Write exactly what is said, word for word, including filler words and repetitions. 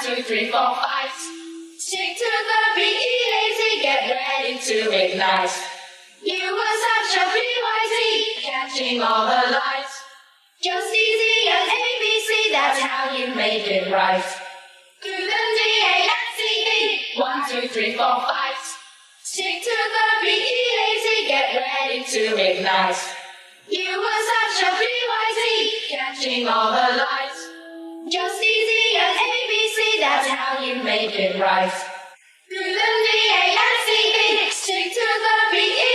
two, three, four, five. Stick to the beat, easy, get ready to ignite. You were such a B Y Z, catching all the lights. Just easy as A B C, that's how you make it right. Do the D A S C E, one, two, three, four, five. Stick to the beat, easy, get ready to ignite. You were such a B Y Z, catching all the lights. Just easy as A B C, that's how you make it right. Do the D A S C E, stick to the beat.